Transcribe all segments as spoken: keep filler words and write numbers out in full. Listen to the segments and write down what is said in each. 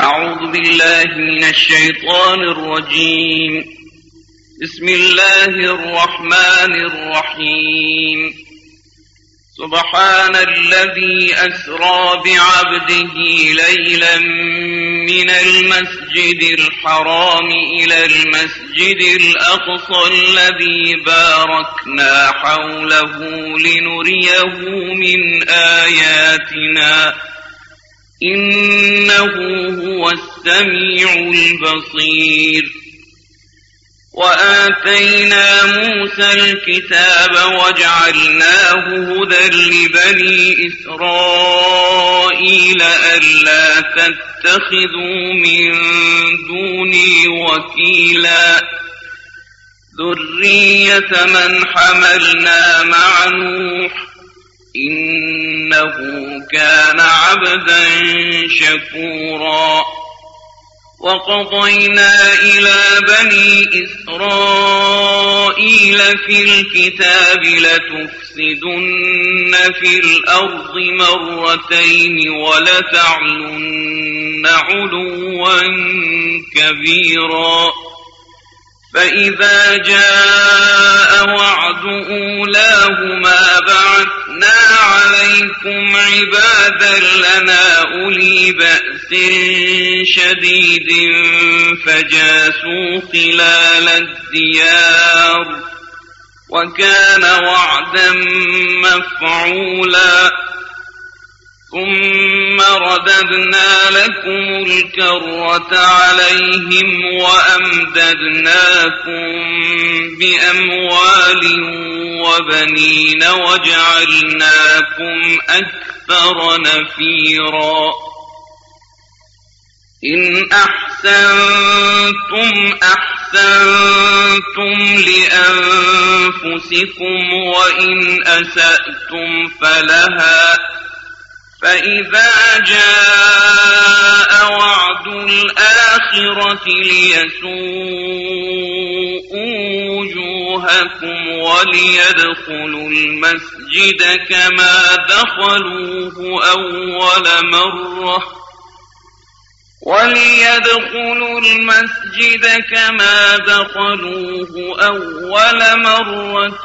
أعوذ بالله من الشيطان الرجيم. بسم الله الرحمن الرحيم. سبحان الذي أسرى بعبده ليلا من المسجد الحرام إلى المسجد الأقصى الذي باركنا حوله لنريه من آياتنا إنه هو السميع البصير. وآتينا موسى الكتاب وجعلناه هدى لبني إسرائيل ألا تتخذوا من دوني وكيلا ذرية من حملنا مع نوح إنه كان عبدا شكورا. وقضينا إلى بني إسرائيل في الكتاب لتفسدن في الأرض مرتين ولتعلن علوا كبيرا. فإذا جاء وعد أولاهما بعثنا عليكم عبادا لنا أولي بأس شديد فجاسوا خلال الديار وكان وعدا مفعولا. ثم رددنا لكم الكرة عليهم وأمددناكم بأموال وبنين وجعلناكم أكثر نفيرا. إن أحسنتم أحسنتم لأنفسكم وإن أسأتم فلها. فإذا جاء وعد الآخرة ليسوءوا وجوهكم وليدخلوا المسجد كما دخلوه أول مرة وليدخلوا المسجد كما دخلوه أول مرة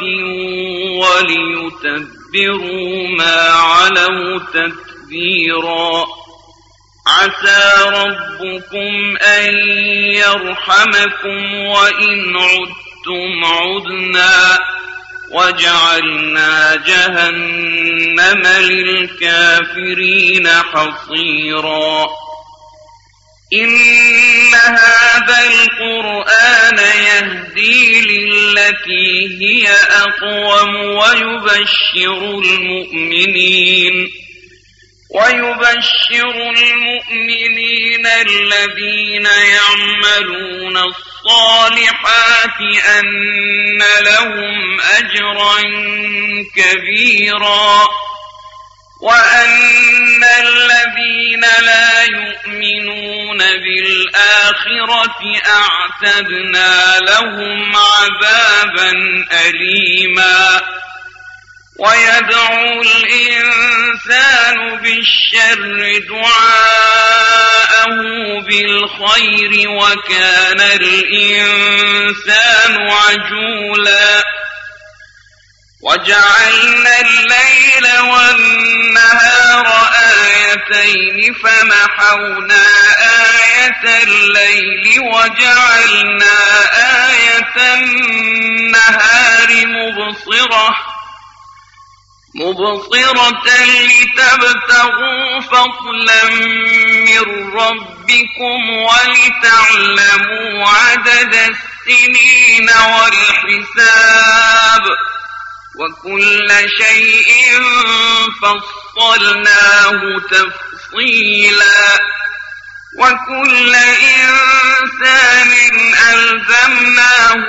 وليتبروا ما علوا تتبيرا. عسى ربكم أن يرحمكم وإن عدتم عدنا وجعلنا جهنم للكافرين حصيرا. إن هذا القرآن يهدي للتي هي أقوم ويبشر المؤمنين ويبشر المؤمنين الذين يعملون الصالحات أن لهم أجرا كبيرا وأن الذين لا يؤمنون بالآخرة أعتدنا لهم عذابا أليما. ويدعو الإنسان بالشر دعاءه بالخير وكان الإنسان عجولا. وجعلنا الليل والنهار آيتين فمحونا آية الليل وجعلنا آية النهار مبصرة مبصرة لتبتغوا فضلا من ربكم ولتعلموا عدد السنين والحساب وكل شيء فصلناه تفصيلا. وكل إنسان ألزمناه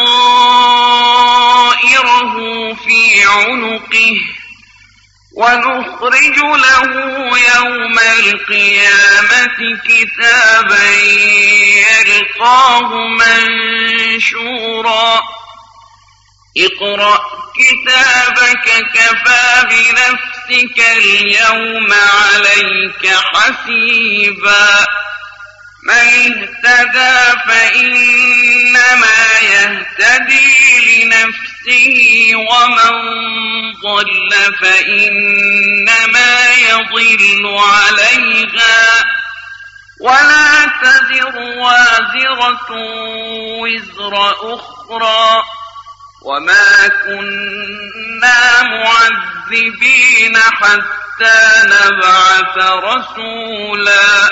طائره في عنقه ونخرج له يوم القيامة كتابا يلقاه منشورا. اقرأ كتابك كفى بنفسك اليوم عليك حسيبا من اهتدى فإنما يهتدي لنفسه ومن ضل فإنما يضل عليها ولا تزر وازرة وزر أخرى وما كنا معذبين حتى نبعث رسولا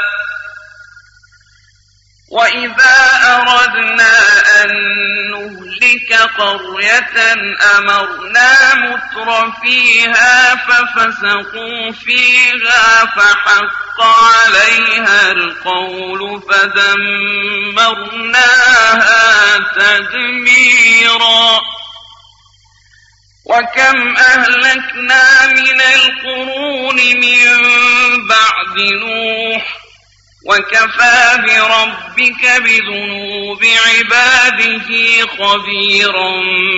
وإذا أردنا أن نهلك قرية أمرنا متر فيها ففسقوا فيها فحق عليها القول فدمرناها تدميرا وكم أهلكنا من القرون من بعد نوح وكفى بربك بذنوب عباده خبيرا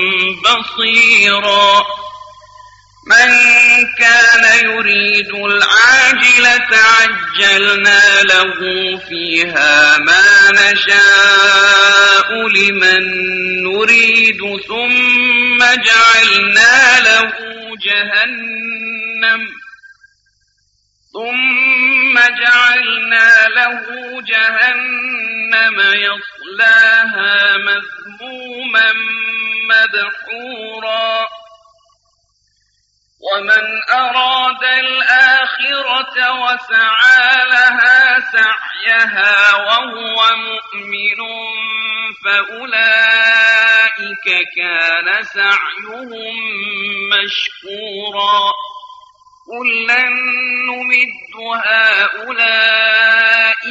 بصيرا من كان يريد العاجلة عجلنا له فيها ما نشاء لمن نريد ثم جعلنا له جهنم ثم جعلنا له جهنم يصلاها مذموما مدحورا ومن أراد الآخرة وسعى لها سعيها وهو مؤمن فأولئك كان سعيهم مشكورا كلا نمد هؤلاء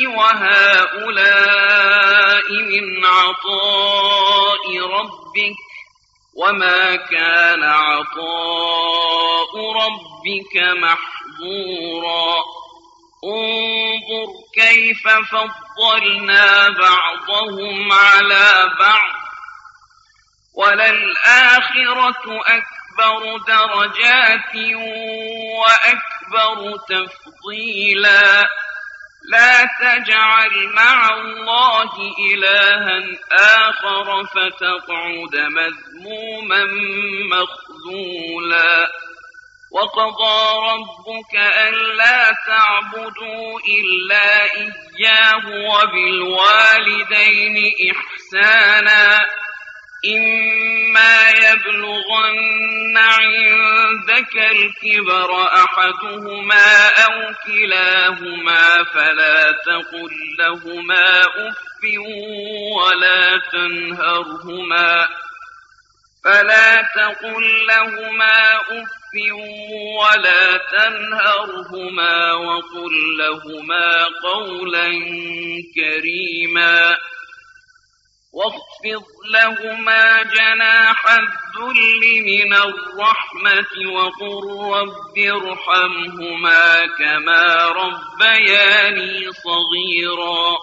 وهؤلاء من عطاء ربك وما كان عطاء ربك محظورا انظر كيف فضلنا بعضهم على بعض وللآخرة أكبر درجات وأكبر تفضيلا لا تجعل مع الله إلها آخر فتقعد مذموما مخذولا وقضى ربك ألا تعبدوا إلا إياه وبالوالدين إحسانا إما يبلغن عندك الكبر أحدهما أو كلاهما فلا تقل لهما أف ولا تنهرهما فلا تقل لهما أف ولا تنهرهما وقل لهما قولا كريما واخفض لهما جناح الذل من الرحمة وقل رب ارحمهما كما ربياني صغيرا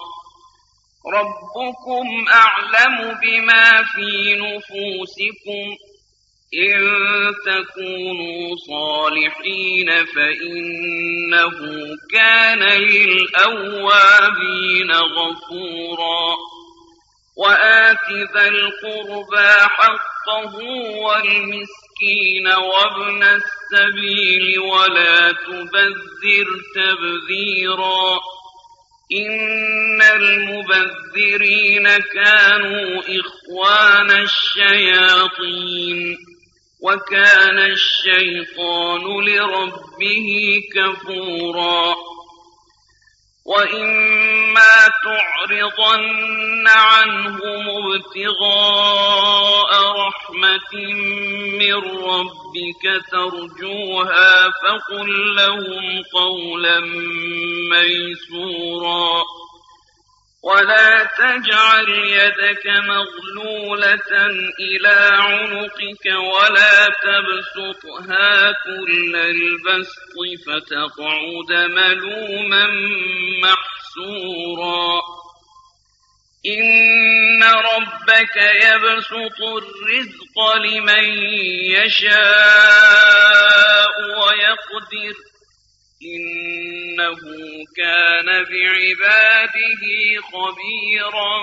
ربكم أعلم بما في نفوسكم إن تكونوا صالحين فإنه كان للأوابين غفورا وآت ذا القربى حقه والمسكين وابن السبيل ولا تبذر تبذيرا إن المبذرين كانوا إخوان الشياطين وكان الشيطان لربه كفورا وإما تعرضن عنهم ابتغاء رحمة من ربك ترجوها فقل لهم قولا ميسورا ولا تجعل يدك مغلولة إلى عنقك ولا تبسطها كل البسط فتقعد ملوما محسورا إن ربك يبسط الرزق لمن يشاء ويقدر إنه كان بعباده خبيرا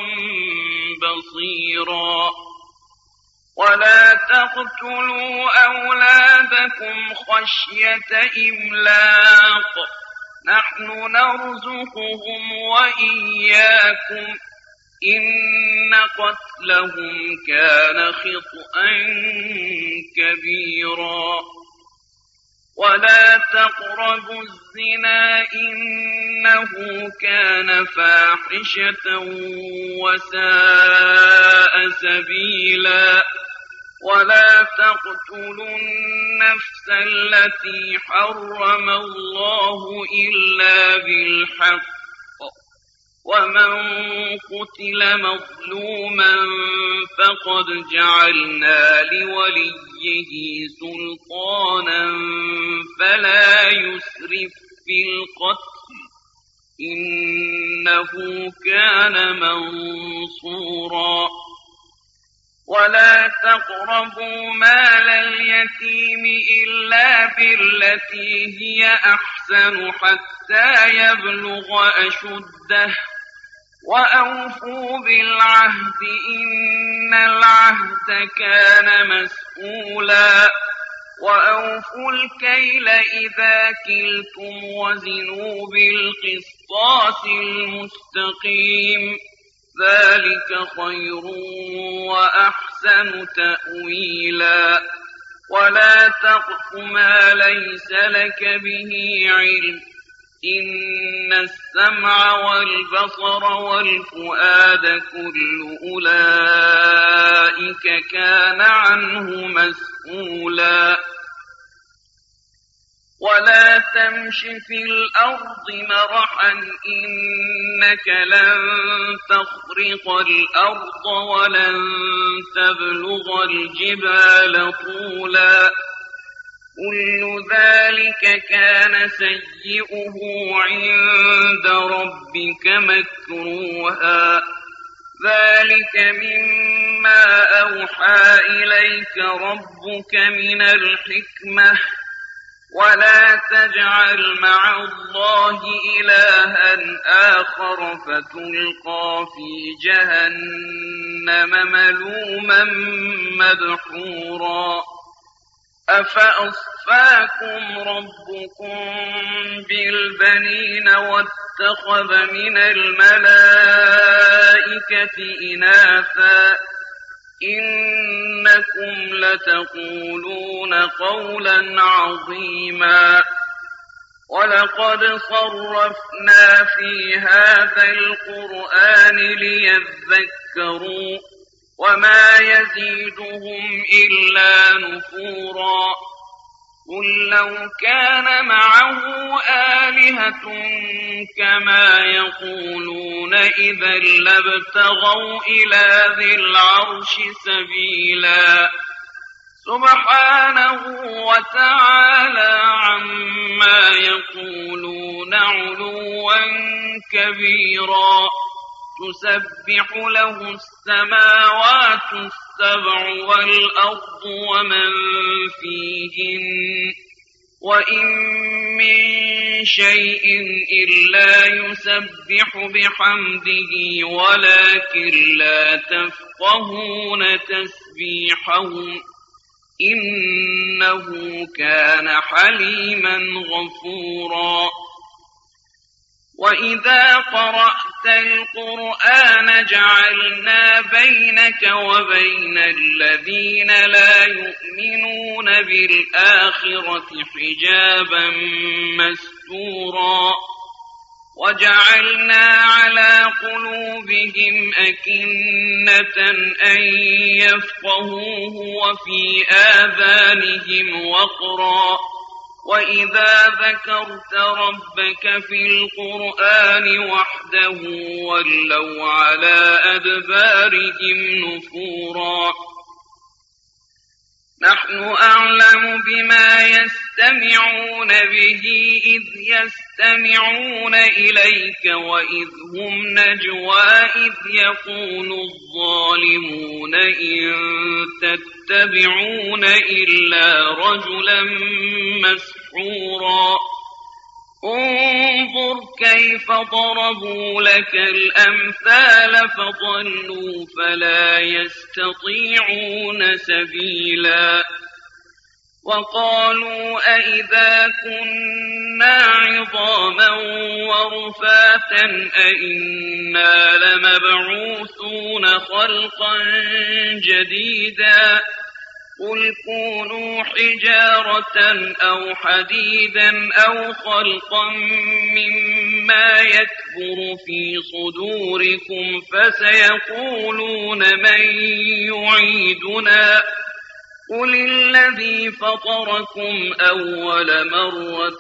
بصيرا ولا تقتلوا أولادكم خشية إملاق نحن نرزقهم وإياكم إن قتلهم كان خطأ كبيرا ولا تقربوا الزنا إنه كان فاحشة وساء سبيلا ولا تقتلوا النفس التي حرم الله إلا بالحق ومن قتل مظلوما فقد جعلنا لوليه سلطانا فلا يسرف في القتل إنه كان منصورا ولا تقربوا مال اليتيم إلا بالتي هي أحسن حتى يبلغ أشده وأوفوا بالعهد إن العهد كان مسؤولا وأوفوا الكيل إذا كلتم وزنوا بالقسطاس المستقيم ذلك خير وأحسن تأويلا ولا تقف ما ليس لك به علم إن السمع والبصر والفؤاد كل أولئك كان عنه مسؤولا ولا تمش في الأرض مرحا إنك لن تخرق الأرض ولن تبلغ الجبال طولا كل ذلك كان سيئه عند ربك مكروها ذلك مما أوحى إليك ربك من الحكمة ولا تجعل مع الله إلها آخر فتلقى في جهنم ملوما مدحورا أفأصفاكم ربكم بالبنين واتخذ من الملائكة إناثا إنكم لتقولون قولا عظيما ولقد صرفنا في هذا القرآن ليذكروا وما يزيدهم إلا نفورا قل لو كان معه آلهة كما يقولون إذا لابتغوا إلى ذي العرش سبيلا سبحانه وتعالى عما يقولون علوا كبيرا تسبح له السماوات السبع والأرض ومن فيهن وإن من شيء إلا يسبح بحمده ولكن لا تفقهون تسبيحهم إنه كان حليما غفورا وإذا قرأت القرآن جعلنا بينك وبين الذين لا يؤمنون بالآخرة حجابا مستورا وجعلنا على قلوبهم أكنة أن يفقهوه وفي آذانهم وقرا وإذا ذكرت ربك في القرآن وحده ولوا على أدبارهم نفورا نحن أعلم بما يستمعون به إذ يستمعون إليك وإذ هم نجوى إذ يقول الظالمون إن تتبعون إلا رجلا مسحورا انظر كيف ضربوا لك الأمثال فضلوا فلا يستطيعون سبيلا وقالوا أئذا كنا عظاما ورفاتا أئنا لمبعوثون خلقا جديدا قل كونوا حجارة أو حديدا أو خلقا مما يكبر في صدوركم فسيقولون من يعيدنا قل الذي فطركم أول مرة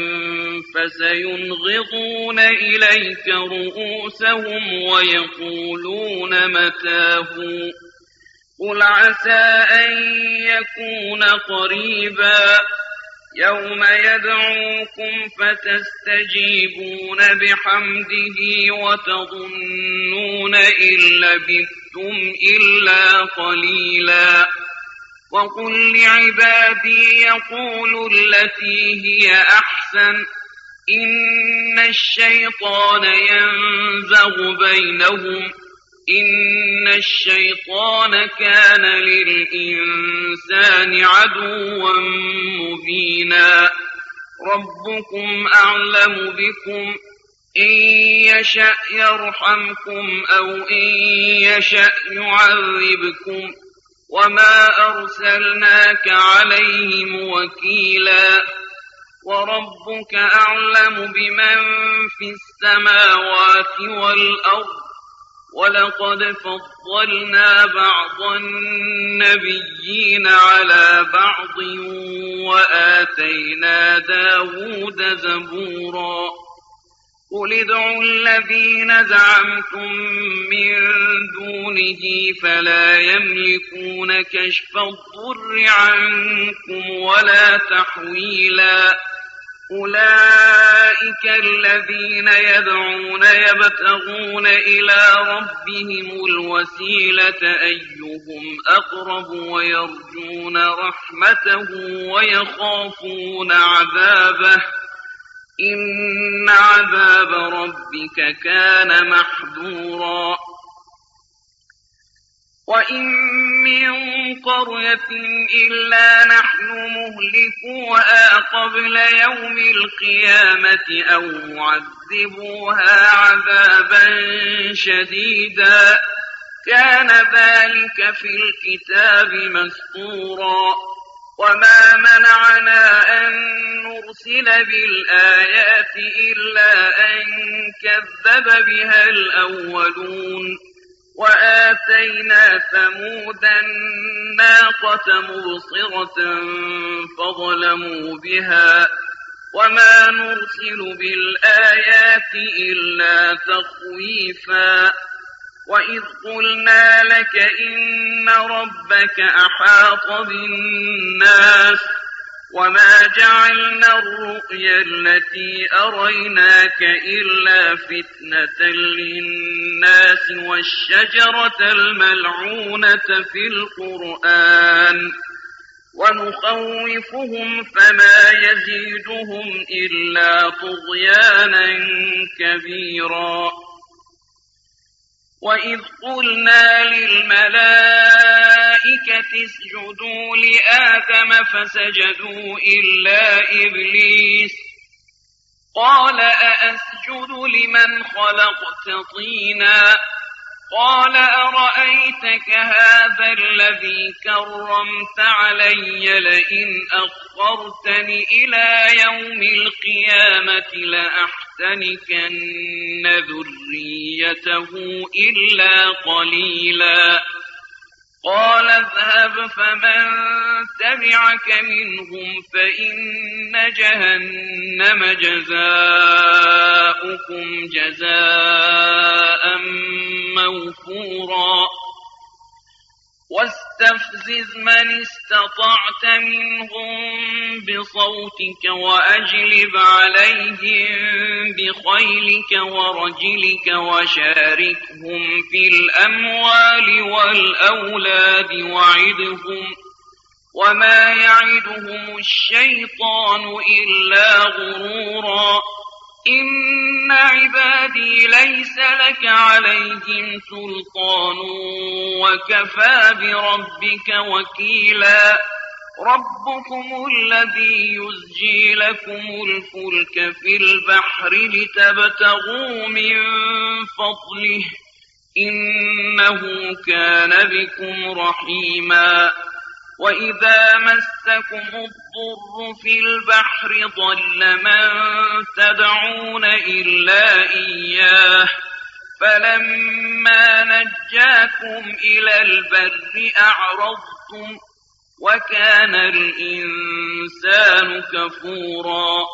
فسينغضون إليك رؤوسهم ويقولون متاه قل عسى أن يكون قريبا يوم يدعوكم فتستجيبون بحمده وتظنون إن لبثتم إلا قليلا وقل لعبادي يقولوا التي هي أحسن إن الشيطان ينزغ بينهم إن الشيطان كان للإنسان عدوا مبينا ربكم أعلم بكم إن يشأ يرحمكم أو إن يشأ يعذبكم وما أرسلناك عليهم وكيلا وربك أعلم بمن في السماوات والأرض ولقد فضلنا بعض النبيين على بعض وآتينا داود زبورا قل ادعوا الذين زعمتم من دونه فلا يملكون كشف الضر عنكم ولا تحويلا أولئك الذين يدعون يبتغون إلى ربهم الوسيلة أيهم أقرب ويرجون رحمته ويخافون عذابه إن عذاب ربك كان محذورا وإن من قرية إلا نحن مهلكوها قبل يوم القيامة أو معذبوها عذابا شديدا كان ذلك في الكتاب مسطورا وما منعنا أن نرسل بالآيات إلا أن كذب بها الأولون وآتينا ثمود الناقة مبصرة فظلموا بها وما نرسل بالآيات إلا تخويفا وإذ قلنا لك إن ربك أحاط بالناس وما جعلنا الرؤيا التي أريناك إلا فتنة للناس والشجرة الملعونة في القرآن ونخوفهم فما يزيدهم إلا طغيانا كبيرا وإذ قلنا للملائكة اسجدوا لآدم فسجدوا إلا إبليس قال أأسجد لمن خلقت طينا قال أرأيتك هذا الذي كرمت علي لئن أخرتني إلى يوم القيامة لأحتنكن ذريته إلا قليلا قال اذهب فمن تبعك منهم فإن جهنم جزاؤكم جزاء موفورا واستفزز من استطعت منهم بصوتك وأجلب عليهم بخيلك ورجلك وشاركهم في الأموال والأولاد وعدهم وما يعدهم الشيطان إلا غرورا إن عبادي ليس لك عليهم سلطان وكفى بربك وكيلا ربكم الذي يزجي لكم الفلك في البحر لتبتغوا من فضله إنه كان بكم رحيما وإذا مسكم الضر في البحر ضل من تدعون إلا إياه فلما نجاكم إلى البر أعرضتم وكان الإنسان كفورا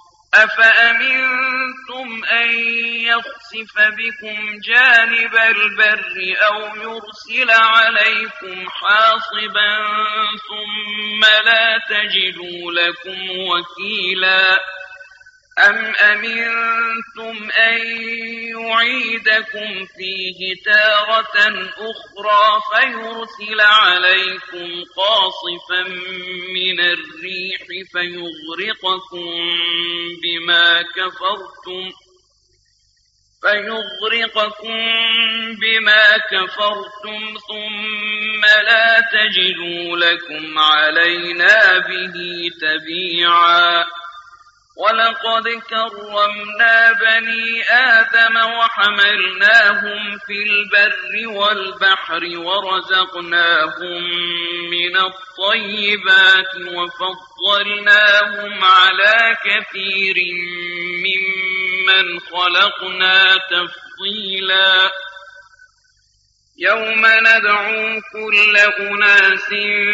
أفأمنتم أن يخسف بكم جانب البر أو يرسل عليكم حاصبا ثم لا تجدوا لكم وكيلا أم أمنتم أن يعيدكم فيه تارة أخرى فيرسل عليكم قاصفا من الريح فيغرقكم بما كفرتم فيغرقكم بما كفرتم ثم لا تجدوا لكم علينا به تبيعا ولقد كرمنا بني آدم وحملناهم في البر والبحر ورزقناهم من الطيبات وفضلناهم على كثير ممن خلقنا تفضيلا يوم ندعو كل أناس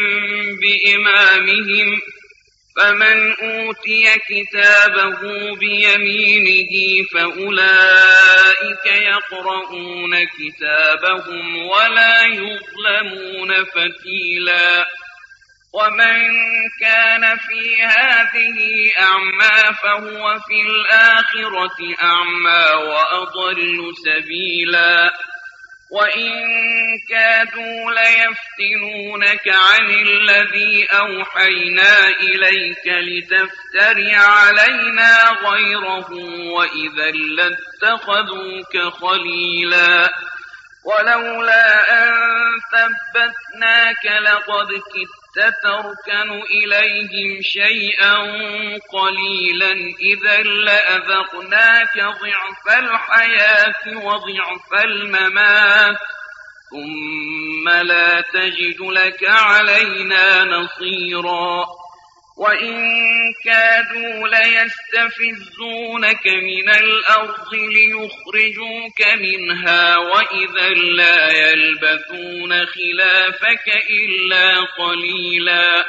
بإمامهم فمن أوتي كتابه بيمينه فأولئك يقرؤون كتابهم ولا يظلمون فتيلا ومن كان في هذه أعمى فهو في الآخرة أعمى وأضل سبيلا وإن كادوا ليفتنونك عن الذي أوحينا إليك لتفتري علينا غيره وإذا لاتخذوك خليلا ولولا أن ثبتناك لقد كدت تركن إليهم شيئا قليلا إذا لأذقناك ضعف الحياة وضعف الممات ثم لا تجد لك علينا نصيرا وإن كادوا ليستفزونك من الأرض ليخرجوك منها وإذا لا يلبثون خلافك إلا قليلا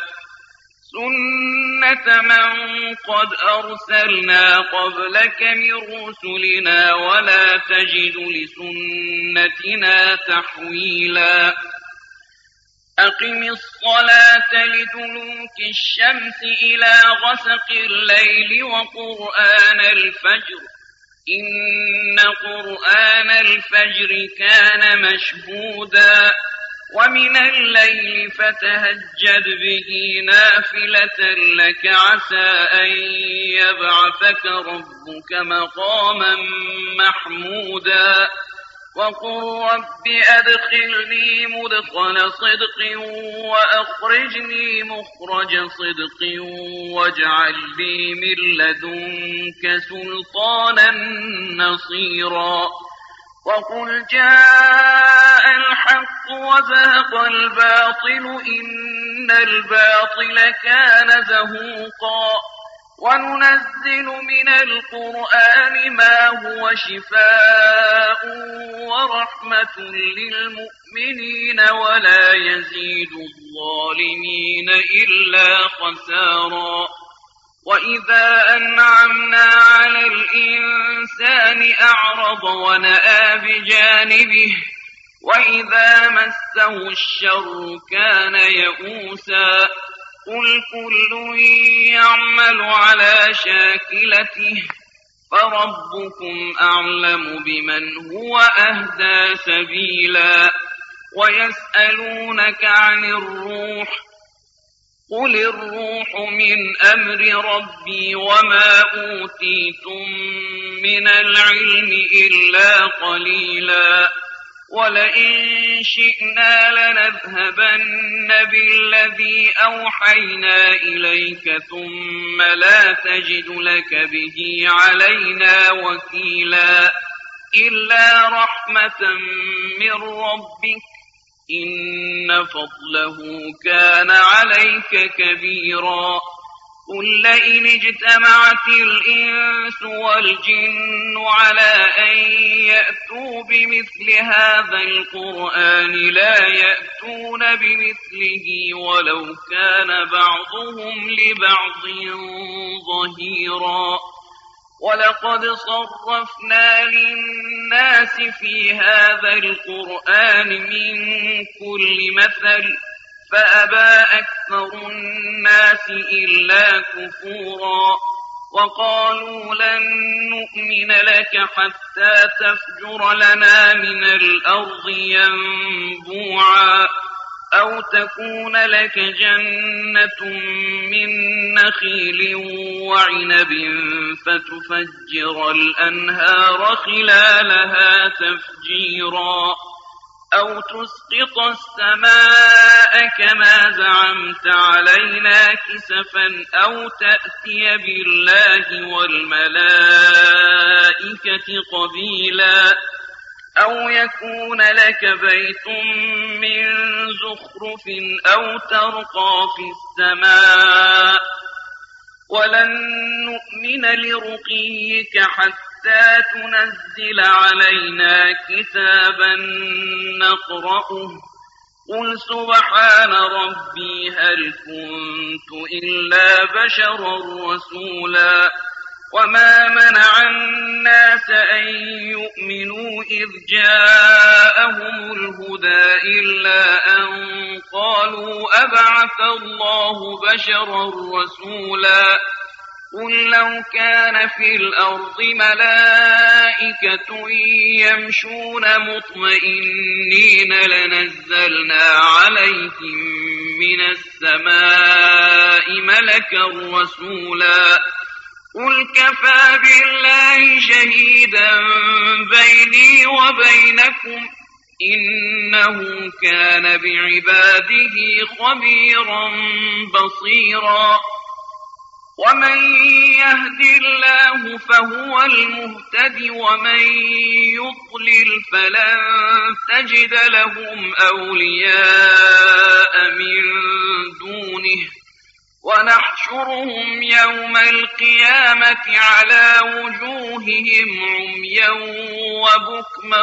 سنة من قد أرسلنا قبلك من رسلنا ولا تجد لسنتنا تحويلا أقم الصلاة لدلوك الشمس إلى غسق الليل وقرآن الفجر إن قرآن الفجر كان مشهودا ومن الليل فتهجد به نافلة لك عسى أن يبعثك ربك مقاما محمودا وقل رب أدخلني مدخل صدق وأخرجني مخرج صدق واجعل لي من لدنك سلطانا نصيرا وقل جاء الحق وزهق الباطل إن الباطل كان زهوقا وننزل من القرآن ما هو شفاء ورحمة للمؤمنين ولا يزيد الظالمين إلا خسارا وإذا أنعمنا على الإنسان أعرض ونأى بجانبه وإذا مسه الشر كان يئوسا قل كل يعمل على شاكلته فربكم أعلم بمن هو أهدى سبيلا ويسألونك عن الروح قل الروح من أمر ربي وما أوتيتم من العلم إلا قليلا ولئن شئنا لنذهبن بالذي أوحينا إليك ثم لا تجد لك به علينا وكيلا إلا رحمة من ربك إن فضله كان عليك كبيرا قل لئن اجتمعت الإنس والجن على أن يأتوا بمثل هذا القرآن لا يأتون بمثله ولو كان بعضهم لبعض ظهيرا ولقد صرفنا للناس في هذا القرآن من كل مثل فأبى أكثر الناس إلا كفورا وقالوا لن نؤمن لك حتى تفجر لنا من الأرض ينبوعا أو تكون لك جنة من نخيل وعنب فتفجر الأنهار خلالها تفجيرا أو تسقط السماء كما زعمت علينا كسفا أو تأتي بالله والملائكة قبيلا أو يكون لك بيت من زخرف أو ترقى في السماء ولن نؤمن لرقيك حتى تنزل علينا كتابا نقرأه قل سبحان ربي هل كنت إلا بشرا رسولا وما منع الناس أن يؤمنوا إذ جاءهم الهدى إلا أن قالوا أبعث الله بشرا رسولا قل لو كان في الأرض ملائكة يمشون مطمئنين لنزلنا عليهم من السماء ملكا رسولا قل كفى بالله شهيدا بيني وبينكم إنه كان بعباده خبيرا بصيرا ومن يهد الله فهو المهتد ومن يضلل فلن تجد لهم أولياء من دونه ونحشرهم يوم القيامة على وجوههم عميا وبكما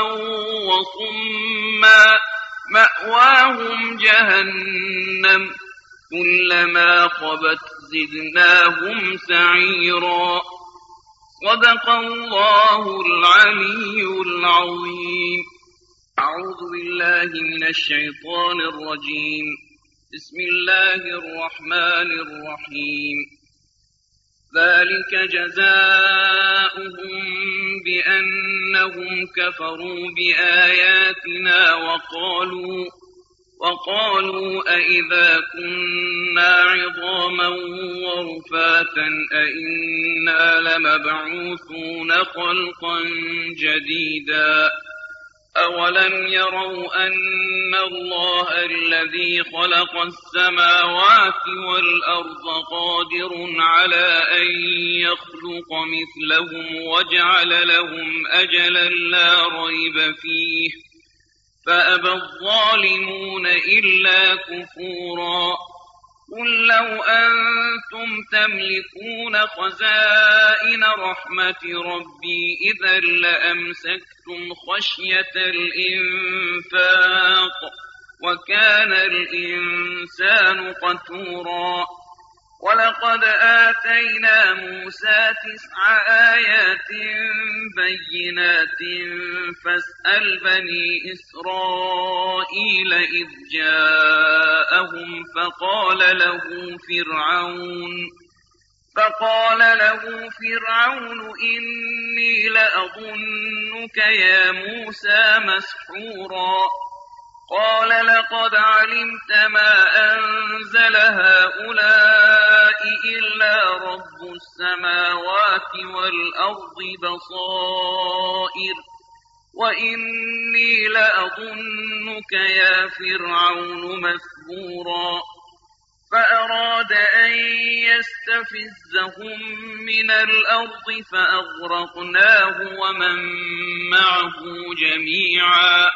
وصما مأواهم جهنم كلما خبت زدناهم سعيرا صدق الله العلي العظيم. أعوذ بالله من الشيطان الرجيم. بسم الله الرحمن الرحيم. ذلك جزاؤهم بأنهم كفروا بآياتنا وقالوا وقالوا أئذا كنا عظاما ورفاتا أئنا لمبعوثون خلقا جديدا أولم يروا أن الله الذي خلق السماوات والأرض قادر على أن يخلق مثلهم وجعل لهم أجلا لا ريب فيه فأبى الظالمون إلا كفورا قل لو أنتم تملكون خزائن رحمة ربي إذا لأمسكتم خشية الإنفاق وكان الإنسان قتورا ولقد آتينا موسى تسع آيات بينات فاسأل بني إسرائيل إذ جاءهم فقال له فرعون فقال له فرعون إني لأظنك يا موسى مسحورا قال لقد علمت ما أنزل هؤلاء إلا رب السماوات والأرض بصائر وإني لأظنك يا فرعون مثبورا فأراد أن يستفزهم من الأرض فأغرقناه ومن معه جميعا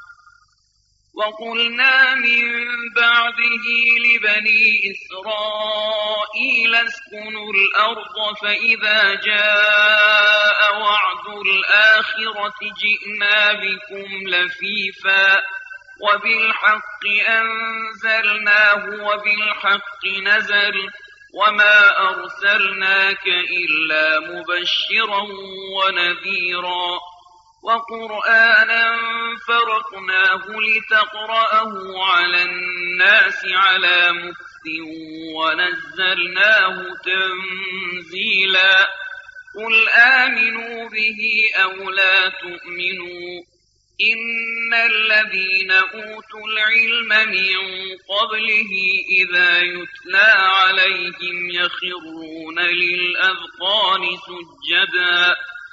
وقلنا من بعده لبني إسرائيل اسكنوا الأرض فإذا جاء وعد الآخرة جئنا بكم لفيفا وبالحق أنزلناه وبالحق نزل وما أرسلناك إلا مبشرا ونذيرا وقرآنا فرقناه لتقرأه على الناس على مكث ونزلناه تنزيلا قل آمنوا به أو لا تؤمنوا إن الذين أوتوا العلم من قبله إذا يتلى عليهم يخرون للأذقان سجدا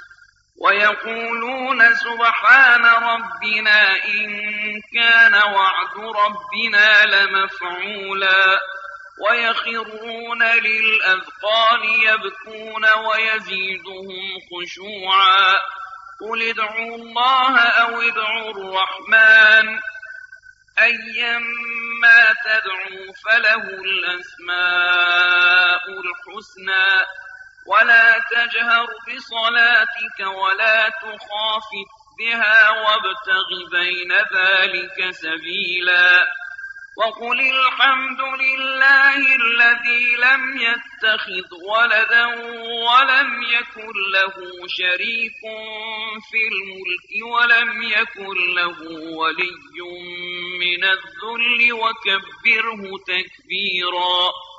ويقولون سبحان ربنا إن كان وعد ربنا لمفعولا ويخرون للأذقان يبكون ويزيدهم خشوعا قل ادعوا الله أو ادعوا الرحمن أيما تدعوا فله الأسماء الحسنى ولا تجهر بصلاتك ولا تخافت بها وابتغ بين ذلك سبيلا وقل الحمد لله الذي لم يتخذ ولدا ولم يكن له شريك في الملك ولم يكن له ولي من الذل وكبره تكبيرا.